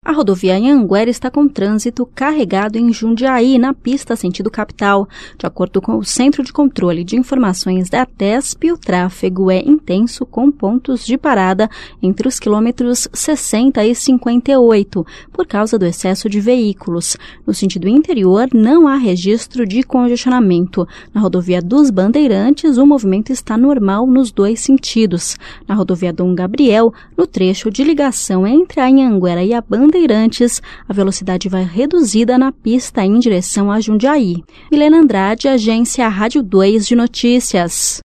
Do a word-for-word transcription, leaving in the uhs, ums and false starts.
A rodovia Anhanguera está com trânsito carregado em Jundiaí, na pista sentido capital. De acordo com o Centro de Controle de Informações da TESP, o tráfego é intenso com pontos de parada entre os quilômetros sessenta e cinquenta e oito, por causa do excesso de veículos. No sentido interior, não há registro de congestionamento. Na rodovia dos Bandeirantes, o movimento está normal nos dois sentidos. Na rodovia Dom Gabriel, no trecho de ligação entre a Anhanguera e a Bandeirantes, a velocidade vai reduzida na pista em direção a Jundiaí. Milena Andrade, Agência Rádio dois de Notícias.